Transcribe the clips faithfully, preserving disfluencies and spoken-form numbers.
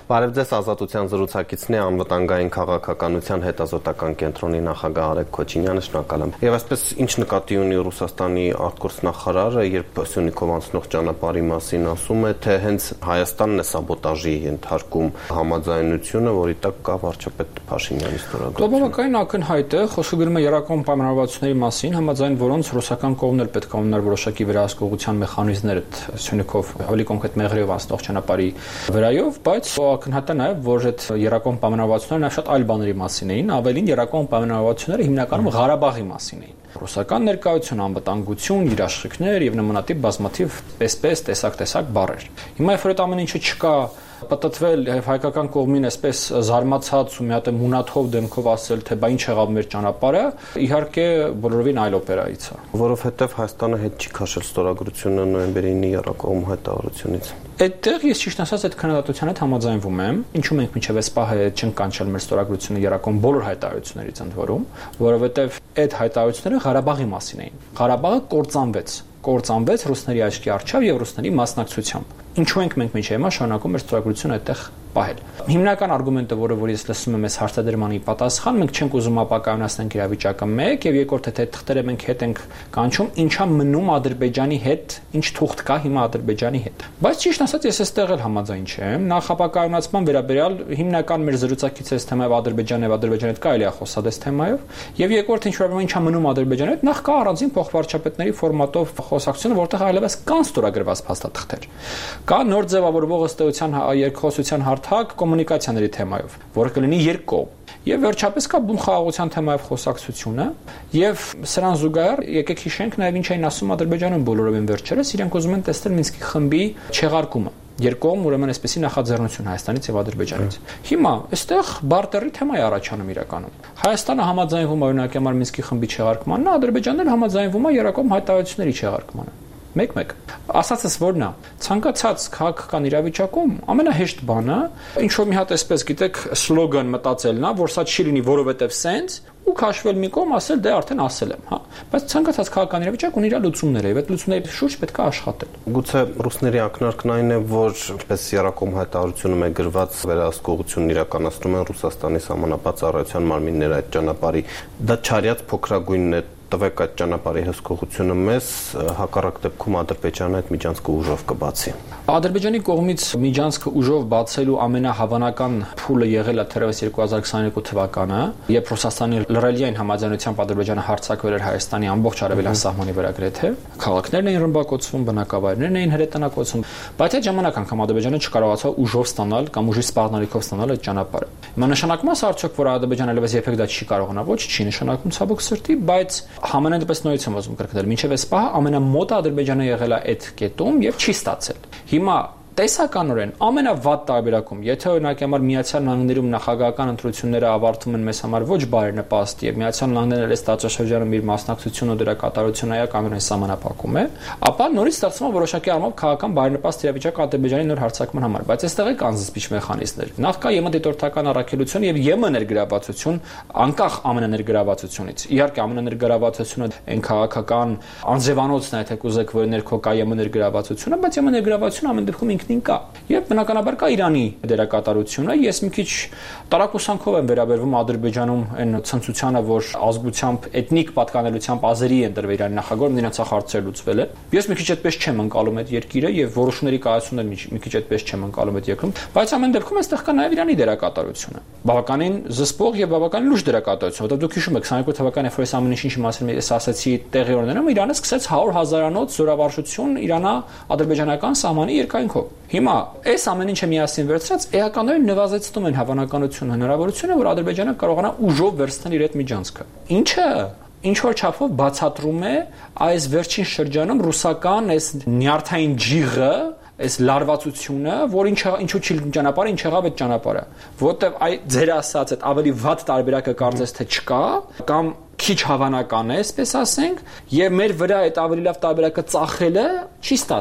Բարև ձեզ, Ազատության զրուցակիցն է անվտանգային քաղաքականության հետազոտական կենտրոնի նախագահ Արեգ Քոչինյանը, շնորհակալ եմ։ Եվ այսպես ինչ նկատի ունի Ռուսաստանի արտգործնախարարը, երբ Սյունիքով անցնող ճանապարհի մասին ասում է, թե հենց Հայաստանն է սաբոտաժի ենթարկում համաձայնությունը, որի տակ կա վարչապետ Փաշինյանի ստորագրությունը։ Բավականին ակնհայտ է, խոսքը գնում է երակոմ պայմանավորվածությունների մասին, համաձայն որոնց ռուսական կողմն էլ պետք է ունենար որոշակի վերահսկողության մեխանիզմներ Սյունիքով ավելի կոնկրետ Մեղրիով անցնող ճանապարհի վրայով, բայց ակնհայտ է նաև, որ այդ երակոմ պայմանավորվածությունները նաև շատ այլ բաների մասին էին, ավելին երակոմ պայմանավորվածությունները հիմնականում Ղարաբաղի մասին էին։ Ռուսական ներկայություն, անվտանգություն, երաշխիքներ եւ նմանատիպ բազմաթիվ պես-պես տեսակ-տեսակ բառեր։ Հիմա երբ որ այդ ամեն ինչը չկա, պատտվել եւ հայկական կողմին այսպես զարմացած ու մի հատ մունաթով դեմքով ասել, թե բա ինչ եղավ մեր ճանապարհը, իհարկե բոլորովին այլ օպերայից է, որովհետեւ Հայաստանը հետ չի քաշել ստորագրությունը նոյեմբերի ինի երակոմ հայտարարությունից։ Այդտեղ ես ճիշտ ասած այդ քննադատության հետ համաձայնվում եմ, ինչու մենք մինչև այս պահը չենք կանչել մեր ստորագրությունը երակոմ բոլոր հայտարարություններից ընդ որում, որովհետեւ այդ հայտարարությունները Ղարաբաղի մասին էին։ Ղարաբաղը կործանվեց, կործանվեց ռուսների աչքի առջև եւ ռուսների մասնակցությամբ։ Ինչու ենք մենք մինչև հիմա շարունակում մեր ստորագրությունը այդտեղ պահել։ Հիմնական արգումենտը, որը որ ես լսում եմ այս հարցադրմանի պատասխան, մենք չենք ուզում ապակայունացնել իրավիճակը մեկ եւ երկրորդը թե թղթերը մենք հետ ենք կանչում, ինչա մնում Ադրբեջանի հետ, ինչ թուղթ կա հիմա Ադրբեջանի հետ։ Բայց ճիշտ ասած ես այստեղ էլ համաձայն չեմ։ Նախ ապակայունացման վերաբերյալ հիմնական մեր զրուցակից այս թեմայով Ադրբեջանը եւ Ադրբեջանի հետ կարելի է խոսալ այս թեմայով։ Եվ երկրորդը ինչ որ ինչա մնում Ադրբեջանի հետ, նախ կա առանձին փոխվարչապետների ֆորմատով խոսակցությունը, որտեղ այլևս կան ստորագրված փաստաթղթեր։ Կա նոր ձևավորվող ըստ էության երկխոսության հարթակ կոմունիկացիաների թեմայով, որը կլինի երկկողմ։ Եվ վերջապես կա բուն խաղաղության թեմայով խոսակցությունը, եւ սրան զուգահեռ եկեք հիշենք նաեւ ինչ էին ասում Ադրբեջանում բոլորովին վերջերս, իրենք ուզում են տեսնել Մինսկի խմբի չեղարկումը։ Երկկողմ ուրեմն այսպեսի նախաձեռնություն Հայաստանից եւ Ադրբեջանից։ Հիմա այստեղ բարտերի թեմա է առաջանում իրականում։ Հայաստանը համաձայնվում է օրինակ համար Մինսկի խմբի չեղարկմանն, Ադրբեջանն էլ համաձայնվում է երակոմ հայտարարությունների չեղարկմանը։ Մեկ-մեկ։ Ասածս որն է, ցանկացած քաղաքական իրավիճակում ամենահեշտ բանը, ինչ որ մի հատ այսպես գիտեք, սլոգան մտածելն է, որ սա չի լինի որովհետև սենց, ու քաշվել մի կողմ ասել դե արդեն ասել եմ, հա։ Բայց ցանկացած քաղաքական իրավիճակ ունի իր լուծումները, եւ այդ լուծումների շուրջ պետք է աշխատել։ Գուցե ռուսների ակնարկն այն է, որ ինչպես երակոմ հայտարարությունում է գրված վերահսկողությունն իրականացնում են Ռուսաստանի սահմանապատ ծառայության մարմինները այդ ճանապարհի, դա չարյաց փոքրագույնն է տվեք այդ ճանապարհի հսկողությունը մեզ, հակառակ դեպքում Ադրբեջանը այդ միջանցքը ուժով կբացի։ Ադրբեջանի կողմից միջանցքը ուժով բացելու ամենահավանական փուլը եղել է թերևս երկու հազար քսաներկու թվականը, երբ Ռուսաստանի լրելիային համաձայնությամբ Ադրբեջանը հարձակվել էր Հայաստանի ամբողջ արևելյան սահմանի վրա գրեթե, քաղաքներն էին ռմբակոծվում, բնակավայրներն էին հրետանակոծվում, բայց այդ ժամանակ անգամ Ադրբեջանը չկարողացավ ուժով ստանալ կամ ուժի սպառնալիքով ստանալ այդ ճանապարհը։ Հիմա նշանակում է արդյոք, որ Ադրբեջանը այլևս երբեք դա չի կարողանա, ոչ, չի նշանակում ցավոք սրտի, բայց Համենայն դեպս նույնից եմ ուզում կրկնել, մինչև այս պահը ամենամոտը Ադրբեջանը եղել է այդ կետում եւ չի ստացել։ Հիմա տեսականորեն ամենավատ տարբերակում, եթե օրինակ համար Միացյալ Նահանգներում նախագահական ընտրությունները ավարտվում են մեզ համար ոչ բարենպաստ եւ Միացյալ Նահանգներն այս տարածաշրջանում իր մասնակցությունը ու դրա կատարությունը այականորեն սահմանափակում է, ապա նորից ստեղծվում է որոշակի առումով քաղաքական բարենպաստ իրավիճակ Ադրբեջանի նոր հարձակման համար, բայց այստեղ է կան զսպիչ մեխանիզմներ։ Նախ կա ԵՄ դիտորդական առաքելություն եւ ԵՄ ներգրավվածություն, անկախ ԱՄՆ ներգրավվածությունից։ Իհարկե ԱՄՆ ներգրավվածությունը այն քաղաքական անձևանոցն է, թե կուզեք, որ ներքո կա ԵՄ ներգրավվածությունը, բայց ԵՄ ներգրավվածությունը ամեն դեպքում ինքնին կա։ Եվ բնականաբար կա Իրանի դերակատարությունը, ես մի քիչ տարակուսանքով եմ վերաբերվում Ադրբեջանում այն ցնցությանը, որ ազգությամբ էթնիկ պատկանելությամբ ազերի են դրվել Իրանի նախագահորը, նրանց հարցեր լուծվել է։ Ես մի քիչ այդպես չեմ ընկալում այդ երկիրը եւ որոշումների կայացումն մի քիչ այդպես չեմ ընկալում այդ երկրում, բայց ամեն դեպքում այստեղ կա նաեւ Իրանի դերակատարությունը։ Բավականին զսպող եւ բավականին լուրջ դերակատարություն, որովհետեւ դուք հիշում եք քսաներկու թվականի ֆրոյս ամեն ինչի մասին ես ասացի տեղիորներում Իրանը սկսեց հարյուր հազարանոց զորավարժություն Իրано-ադրբեջանական սահմանի երկայնքով։ Հիմա այս ամեն ինչը միասին վերցրած էականորեն նվազեցնում են հավանականությունը, հնարավորությունը, որ Ադրբեջանը կարողանա ուժով վերցնել իր այդ միջանցքը։ Ինչը ինչ որ չափով բացատրում է այս վերջին շրջանում ռուսական այս նյարդային ջիղը, այս լարվածությունը, որ ինչ ինչու չի ճանապարհը, ինչ եղավ այդ ճանապարհը, որտեվ այ ձեր ասած այդ ավելի վատ տարբերակը կարծես թե չկա, կամ քիչ հավանական է, այսպես ասենք, եւ մեր վրա այդ ավելի լավ տարբերակը ծախելը չի ստացվում։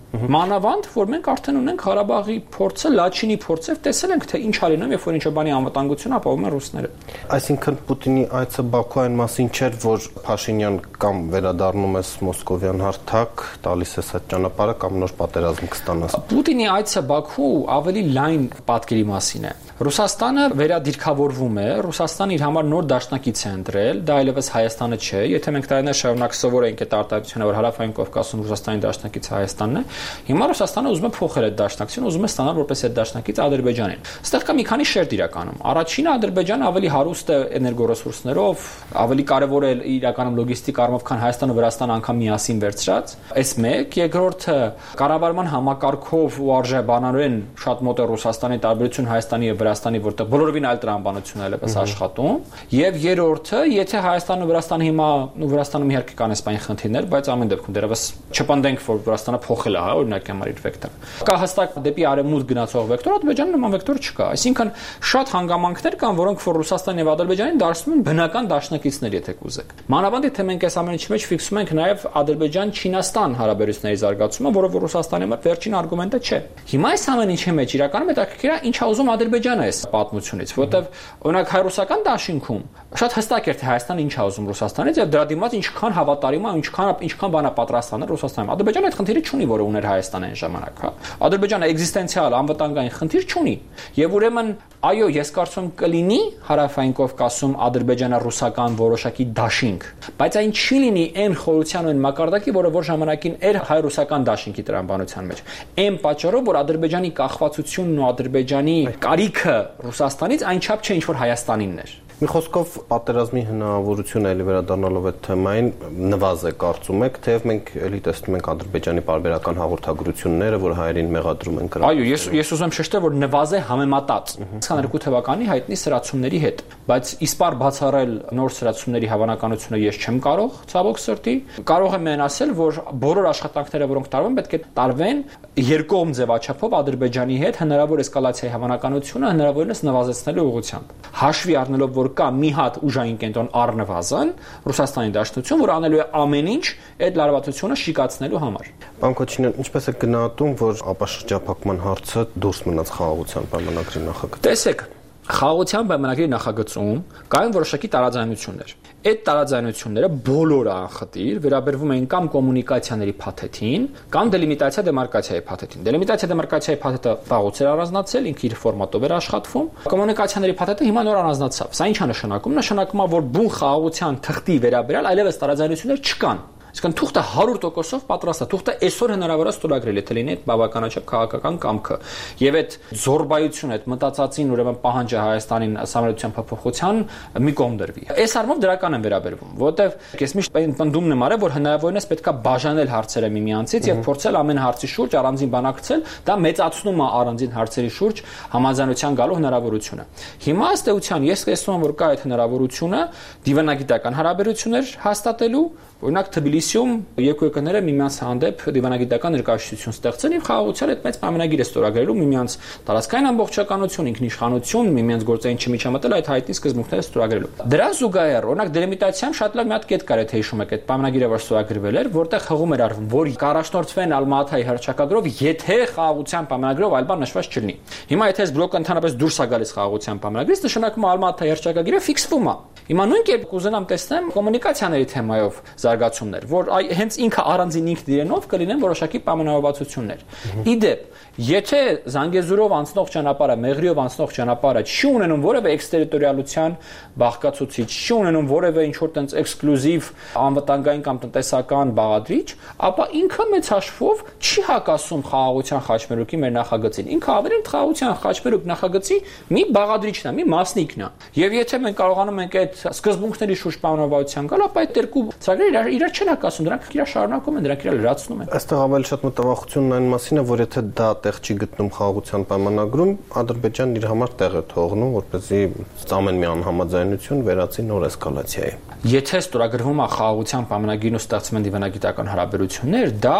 Մանավանդ, որ մենք արդեն ունենք Ղարաբաղի փորձը, Լաչինի փորձը, տեսել ենք թե ինչ ա լինում, երբ որ ինչ բանի անվտանգություն ապահովում են ռուսները։ Այսինքն Պուտինի այցը Բաքու այն մասին չէր, որ Փաշինյան կամ վերադառնում ես մոսկովյան հարթակ, տալիս ես այդ ճանապարհը կամ նոր պատերազմ կստանաս։ Պուտինի այցը Բաքու ավելի լայն պատկերի մասին է։ Ռուսաստանը վերադիրքավորվում է, Ռուսաստանը իր համար նոր դաշնակից է ընտրել, դա այլևս Հայաստանը չէ, եթե մենք տարիներ շարունակ սովորենք այդ արտահայտությունը, որ Հարավային Կովկասում Ռուսաստանի դաշնակից Հայաստանն է, հիմա Ռուսաստանը ուզում է փոխել այդ դաշնակցությունը, ուզում է ստանալ որպես այդ դաշնակից Ադրբեջանին։ Այստեղ կա մի քանի շերտ իրականում։ Առաջինը Ադրբեջանը ավելի հարուստ է էներգոռեսուրսներով, ավելի կարևոր է իրականում լոգիստիկ առումով, քան Հայաստանը ու Վրաստանը անգամ միասին վերցրած։ Այս մեկ, երկրորդը կառավարման համակարգով ու արժեբանորեն շատ մոտ է Ռուսաստանի տարբերություն Հայաստանի եւ Վրաստանի, որտեղ բոլորովին այլ տրամաբանություն է այլևս աշխատում, եւ երրորդը, եթե Հայաստանը ու Վրաստանը հիմա ու Վրաստանում իհարկե կան այսպայն խնդիրներ, բայց ամեն դեպքում դեռևս չպնդենք, որ Վրաստանը փոխել է, հա, օրինակ համար իր վեկտորը։ Կա հստակ դեպի արևմուտք գնացող վեկտոր, Ադրբեջանը նման վեկտոր չկա։ Այսինքն շատ հանգամանքներ կան, որոնք որ Ռուսաստանն եւ Ադրբեջանին դարձնում են բնական դաշնակիցներ, եթե կուզեք։ Մանավանդ եթե մենք այս ամենի մեջ ֆիքսում ենք նաեւ Ադրբեջան-Չինաստան հարաբերությունների զարգացումը, որը որ Ռուսաստանի համար վերջին արգումենտը չէ։ Հիմա այս ամեն ինչի մեջ իրականում հետաքրքիր է ինչ ա ուզում Ադրբեջանը այս պատմությունից, որտեվ օրինակ հայ-ռուսական դաշինքում շատ հստակ էր թե Հայաստանը ինչ ա ուզում Ռուսաստանից եւ դրա դիմաց ինչքան հավատարիմ է, ինչքան ինչքան բան է պատրաստ անել Ռուսաստանը։ Ադրբեջանը այդ խնդիրը չունի, որը ուներ Հայաստանը այն ժամանակ, հա։ Ադրբեջանը էգզիստենցիալ անվտանգային խնդիր չունի։ Եվ ուրեմն, այո, ես կարծում կլինի Հարավային Կովկասում ադրբեջանա-ռուսական որոշակի դաշինք, բայց այն չի լինի այն խորության ու այն մակարդակի, որը որ ժամանակին էր հայ-ռուսական դաշինքի տրամաբանության մեջ։ Այն պատճառով, որ Ադրբեջանի կախվածությունն ու Ադրբեջանի կարիքը Ռուսաստանից այնչափ չէ, ինչ որ Հայաստանինն էր։ Մի խոսքով պատերազմի հնարավորությունը էլի վերադառնալով այդ թեմային նվազ է կարծում եք, թեև մենք էլի տեսնում ենք Ադրբեջանի պարբերական հաղորդագրությունները, որ հայերին մեղադրում են կրակ։ Այո, ես ես ուզում եմ շեշտել, որ նվազ է համեմատած քսաներկու թվականի հայտնի սրացումների հետ, բայց իսպար բացառել նոր սրացումների հավանականությունը ես չեմ կարող, ցավոք սրտի։ Կարող եմ միայն ասել, որ բոլոր աշխատանքները, որոնք տարվում են, պետք է տարվեն երկկողմ ձևաչափով Ադրբեջանի հետ հնարավոր էսկալացիայի հավանականությունը հնարավորինս նվազեցնելու ուղղությամբ։ Հաշվի առնելով, որ կա մի հատ ուժային կենտրոն առնվազն Ռուսաստանի դաշնություն, որ անելու է ամեն ինչ այդ լարվածությունը շիկացնելու համար։ Պարոն Քոչինյան, ինչպես է գնահատում, որ ապաշրջափակման հարցը դուրս մնաց խաղաղության պայմանագրի նախագծից։ Տեսեք, խաղաղության պայմանագրի նախագծում կային որոշակի տարաձայնություններ։ Այդ տարաձայնությունները բոլորը անխտիր վերաբերվում էին կամ կոմունիկացիաների փաթեթին, կամ դելիմիտացիա դեմարկացիայի փաթեթին։ Դելիմիտացիա դեմարկացիայի փաթեթը վաղուց էր առանձնացել, ինքը իր ֆորմատով էր աշխատվում։ Կոմունիկացիաների փաթեթը հիմա նոր առանձնացավ։ Սա ինչ է նշանակում։ Նշանակում է, որ բուն խաղաղության թղթի վերաբերյալ այլևս տարաձայնություններ չկան։ Այսինքն թուղթը հարյուր տոկոսով պատրաստ է, թուղթը այսօր հնարավոր է ստորագրել, եթե լինի այդ բավականաչափ քաղաքական կամքը։ Եվ այդ զորբայությունը, այդ մտածածին ուրեմն պահանջը Հայաստանին սահմանադրության փոփոխության մի կողմ դրվի։ Այս առումով դրական են վերաբերվում, որովհետև ես միշտ ընդդումն եմ արել, որ հնարավորինս պետք է բաժանել հարցերը միմյանցից եւ փորձել ամեն հարցի շուրջ առանձին բանակցել, դա մեծացնում է առանձին հարցերի շուրջ համաձայնության գալու հնարավորությունը։ Հիմա ըստ էության ես տեսնում եմ, որ կա այդ հնարավորությունը դիվանագիտական հարաբերություններ հաստատելու, օրինակ Թբիլիսիում երկու ԵԿ-ները միմյանց հանդեպ դիվանագիտական ներկայացություն ստեղծել եւ խաղաղության այդ մեծ պայմանագիր է ստորագրելու, միմյանց տարածքային ամբողջականություն, ինքնիշխանություն, միմյանց գործային չմիջամտել այդ հայտնի սկզբունքները ստորագրելու։ Դրան զուգահեռ, օրինակ դելիմիտացիան շատ լավ մի հատ կետ կար, եթե հիշում եք, այդ պայմանագիրը որ ստորագրվել էր, որտեղ հղում էր արվում, որ կառաջնորդվեն Ալմատայի հռչակագրով, եթե խաղաղության պայմանագրով այլ բան նշված չլինի։ Հիմա եթե այս բլոկը ընդհանրապես դուրս է գալիս խաղաղության պայմանագրից, նշանակում է Ալմատայի հռչակագիրը ֆիքսվում է։ Հիմա նույն կերպ կուզենամ տեսնեմ կոմունիկացիաների թեմայով զարգացումներ, որ այ հենց ինքը առանձին ինքն իրենով կլինեն որոշակի պայմանավորվածություններ։ Իդեպ, եթե Զանգեզուրով անցնող ճանապարհը, Մեղրիով անցնող ճանապարհը չի ունենում որևէ էքստերիտորիալության բաղկացուցիչ, չի ունենում որևէ ինչ-որ տենց էքսկլյուզիվ անվտանգային կամ տնտեսական բաղադրիչ, ապա ինքը մեծ հաշվով չի հակասում խաղաղության խաչմերուկի մեր նախագծին։ Ինքը ավելի խաղաղության խաչմերուկ նախագծի մի բաղադրիչն է, մի մասնիկն է։ Եվ եթե մենք կարողանում ենք այդ սկզբունքների շուրջ պայմանավորվածության գալ, ապա այդ երկու ծրագրերը իրար չեն հակասում, դրանք իրար շարունակում են, դրանք իրար լրացնում են։ Այստեղ ավելի շատ մտավախությունն այն մասին է, որ եթե դա տեղ չի գտնում խաղաղության պայմանագրում, Ադրբեջանն իր համար տեղ է թողնում, որպեսզի ամեն մի անհամաձայնություն վերածի նոր էսկալացիայի։ Եթե ստորագրվում է խաղաղության պայմանագիրն ու ստեղծվում են դիվանագիտական հարաբերություններ, դա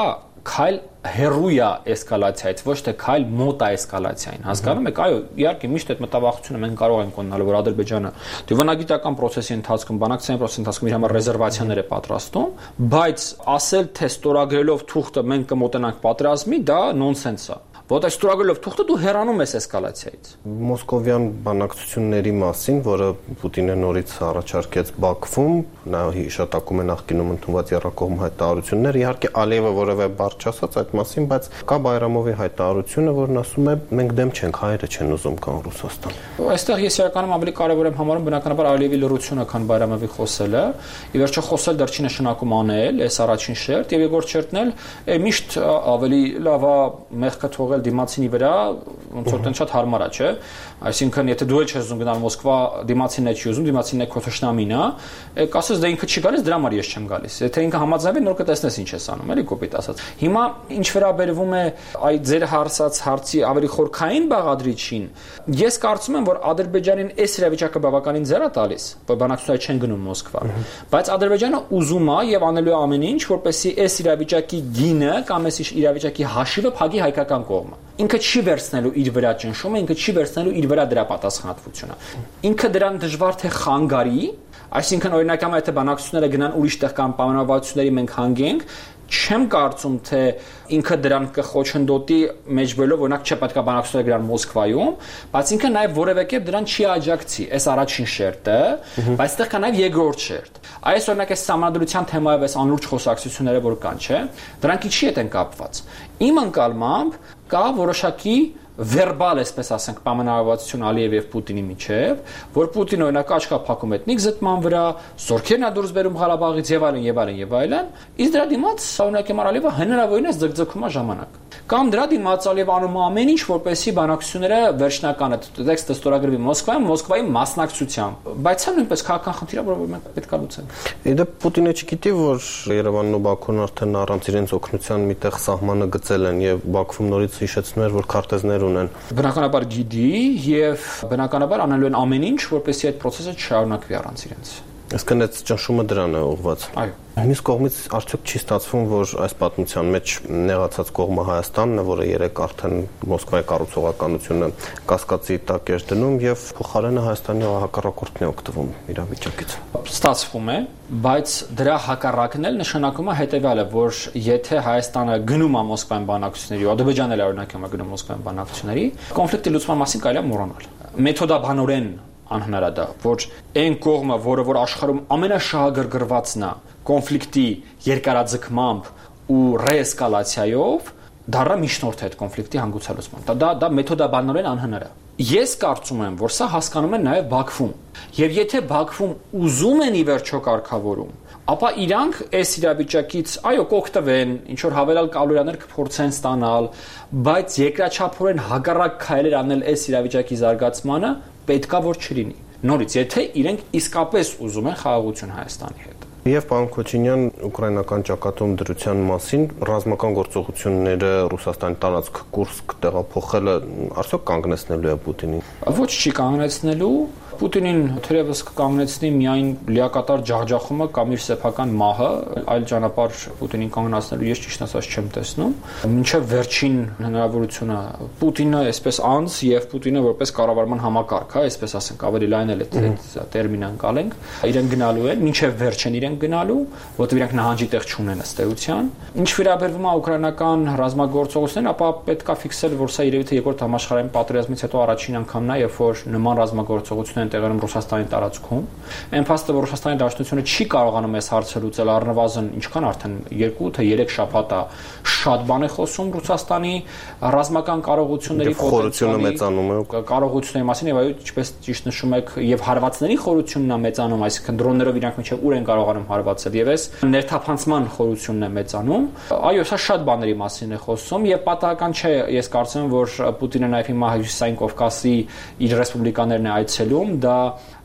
քայլ հերույա էսկալացիայից, ոչ թե քայլ մոտա էսկալացիային։ Հասկանում եք, այո, իհարկե միշտ այդ մտավախությունը մենք կարող ենք ունենալ, որ Ադրբեջանը դիվանագիտական process-ի ընթացքում, բանակցային process-ի ընթացքում իր համար ռեզերվացիաներ է պատրաստում, բայց ասել թե ստորագրելով թուղթը մենք կմոտենանք պատերազմի, դա նոնսենս է։ Որտեղ ստորագրելով թուղթը դու հեռանում ես էսկալացիայից։ Մոսկովյան բանակցությունների մասին, որը Պուտինը նորից առաջարկեց Բաքվում, նա հիշատակում է նախկինում ընդունված երկկողմ հայտարարություններ, իհարկե Ալիևը որևէ բառ չասաց այդ մասին, բայց կա Բայրամովի հայտարարությունը, որն ասում է մենք դեմ չենք, հայերը չեն ուզում կան Ռուսաստան։ Այստեղ ես իրականում ավելի կարևոր եմ համարում բնականաբար Ալիևի լրությունը, քան Բայրամովի խոսելը։ Ի վերջո խոսել դեռ չի նշանակում անել, այս առաջին շերտ, եւ երկրորդ շերտն էլ միշտ ավելի լավ է մեղքը թողել դիմացինի վրա, ոնց որ տեն շատ հարմար է, չէ՞։ Այսինքն, եթե դու էլ չես ուզում գնալ Մոսկվա, դիմացինն է չի ուզում, դիմացինն է քո թշնամին է, կասես դե ինքը չի գալիս, դրա համար ես չեմ գալիս։ Եթե ինքը համաձայնվի, նոր կտեսնես ինչ ես անում, էլի կոպիտ ասած։ Հիմա ինչ վերաբերվում է այդ ձեր հարցած հարցի ավելի խորքային բաղադրիչին, ես կարծում եմ, որ Ադրբեջանին այս իրավիճակը բավականին ձեռ է տալիս, որ բանակցությունները չեն գնում Մոսկվա, բայց Ադրբեջանը ուզում է եւ անելու է ամեն ինչ, որպեսզի այս իրավիճակի գինը կամ այս իրավիճակի հաշիվը փակի հայկական կողմը։ Ինքը չի վերցնելու իր վրա ճնշումը, ինքը չի վերցնելու իր վրա դրա պատասխանատվությունը։ Ինքը դրան դժվար թե խանգարի, այսինքն օրինակ ամա եթե բանակցությունները գնան ուրիշ տեղ կամ պայմանավորվածությունների մենք հանգենք, չեմ կարծում թե ինքը դրան կխոչընդոտի մեջբերելով օրինակ չէ պետք է բանակցությունները գնան Մոսկվայում, բայց ինքը նաև որևէ կերպ դրան չի աջակցի, այս առաջին շերտը, բայց այդտեղ կա նաև երկրորդ շերտ։ Այս օրինակ այս համանդրության թեմայով այս անլուրջ խոսակցությունները որ կան, չէ, դրանք ինչի հետ են կապված։ Իմ ընկալմամբ կա որոշակի վերբալ, այսպես ասենք, պայմանավորվածություն Ալիև եւ Պուտինի միջեւ, որ Պուտինը օրինակ աչքա փակում էթնիկ զտման վրա, զորքերն է դուրս բերում Ղարաբաղից եւ այլն եւ այլն եւ այլն, իսկ դրա դիմաց օրինակ Ալիևը հնարավորինս ձգձգում է ժամանակ։ Կամ դրա դիմաց Ալիևը անում է ամեն ինչ, որպեսզի բանակցությունները վերջնականը տեքստը ստորագրվի Մոսկվայում, Մոսկվայի մասնակցությամբ, բայց սա նույնպես քաղաքական խնդիր է, որը մենք պետք է լուծենք։ Իդե Պուտինը չգիտի, որ Երևանն ու Բաքուն արդեն առանց իրենց օգնության միտեղ սահմանը գծել են եւ Բաքվում նորից հիշեցնում էր, որ քարտեզներ ունեն։ Բնականաբար գիտի եւ բնականաբար անելու են ամեն ինչ, որպեսզի այդ process-ը չշարունակվի առանց իրենց։ Այսինքն այդ ճնշումը դրան է ուղղված։ Այո։ Մյուս կողմից արդյոք չի ստացվում, որ այս պատմության մեջ նեղացած կողմը Հայաստանն է, որը երեք արդեն Մոսկվայի կառուցողականությունը կասկածի տակ էր դնում եւ փոխարենը Հայաստանի հակառակորդն է օգտվում իրավիճակից։ Ստացվում է, բայց դրա հակառակն էլ նշանակում է հետեւյալը, որ եթե Հայաստանը գնում է Մոսկվայում բանակցությունների, Ադրբեջանն էլ օրինակ է գնում Մոսկվայում բանակցությունների, կոնֆլիկտի լուծման մասին կարելի է մոռանալ։ Մեթոդաբանորեն անհնար է դա, որ այն կողմը, որը որ աշխարհում ամենաշահագրգռվածն է կոնֆլիկտի երկարաձգմամբ ու ռեէսկալացիայով, դառա միջնորդ է այդ կոնֆլիկտի հանգուցալուծման։ Դա դա մեթոդաբանորեն անհնար է։ Ես կարծում եմ, որ սա հասկանում են նաև Բաքվում։ Եվ եթե Բաքվում ուզում են ի վերջո կարգավորում, ապա իրանք այս իրավիճակից այո կօգտվեն, ինչ որ հավելյալ կալորիաներ կփորձեն ստանալ, բայց երկրաչափորեն հակառակ քայլեր անել այս իրավիճակի զարգացմանը պետքա որ չլինի։ Նորից, եթե իրենք իսկապես ուզում են խաղաղություն Հայաստանի հետ։ Եվ պարոն Քոչինյան, ուկրաինական ճակատում դրության մասին ռազմական գործողությունները Ռուսաստանի տարածք Կուրսկ տեղափոխելը արդյոք կանգնեցնելու է Պուտինին։ Ոչ, չի կանգնեցնելու։ Պուտինին թերևս կկանգնեցնի միայն լիակատար ջախջախումը կամ իր սեփական մահը, այլ ճանապարհ Պուտինին կանգնեցնելու ես ճիշտ ասած չեմ տեսնում։ Մինչև վերջին հնարավորությունը Պուտինը այսպես անձ եւ Պուտինը որպես կառավարման համակարգ, հա, այսպես ասենք, ավելի լայն էլ այդ տերմին անցալենք, իրեն գնալու են, մինչև վերջին իրեն գնալու, որտեղ իրանք նահանջի տեղ չունեն ըստ էության։ Ինչ վերաբերվում է ուկրաինական ռազմագործողություններին, ապա պետք է ֆիքսել, որ սա երևի թե երկրորդ համաշխարհային պատերազմից հետո առաջին անգամն է, երբ որ նման ռազմագործողություն տեղերում Ռուսաստանի տարածքում։ Այն փաստը, որ Ռուսաստանի Դաշնությունը չի կարողանում այս հարցը լուծել, առնվազն ինչքան արդեն երկու թե երեք շաբաթ է շատ բան է խոսում Ռուսաստանի ռազմական կարողությունների խորությունը մեծանում է կարողությունների մասին եւ այո, ինչպես ճիշտ նշում եք, եւ հարվածների խորությունն է մեծանում, այսինքն դրոններով իրանք միջև ուր են կարողանում հարվածել եւ այս ներթափանցման խորությունն է մեծանում։ Այո, սա շատ բաների մասին է խոսում եւ պատահական չէ, ես կարծում եմ, որ Պուտինը նաեւ հիմա Հյուսիսային Կովկասի իր ռեսպուբլիկաներն է այցելում, դա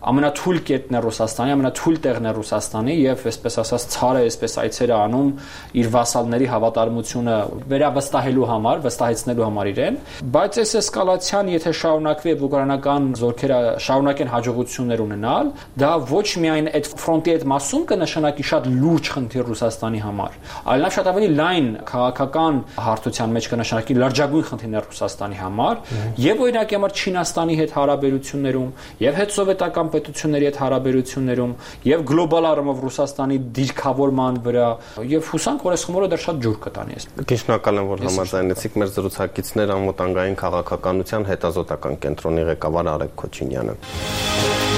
ամենաթույլ կետն է Ռուսաստանի, ամենաթույլ տեղն է Ռուսաստանի եւ այսպես ասած ցարը այսպես այցեր է անում իր վասալների հավատարմությունը վերավստահելու համար, վստահեցնելու համար իրեն, բայց այս էսկալացիան եթե շարունակվի եւ ուկրաինական զորքերը շարունակեն հաջողություններ ունենալ, դա ոչ միայն այդ ֆրոնտի այդ մասում կնշանակի շատ լուրջ խնդիր Ռուսաստանի համար, այլ նաեւ շատ ավելի լայն քաղաքական հարթության մեջ կնշանակի լրջագույն խնդիրներ Ռուսաստանի համար եւ օրինակի համար Չինաստանի հետ հարաբերություններում եւ հետսովետական պետությունների հետ հարաբերություններում եւ գլոբալ առումով Ռուսաստանի դիրքավորման վրա եւ հուսանք որ այս խմորը դեռ շատ ջուր կտանի այս։ Շնորհակալ եմ որ համաձայնեցիք մեր զրուցակիցներ անվտանգային քաղաքականության հետազոտական կենտրոնի ղեկավար Արեգ Քոչինյանը։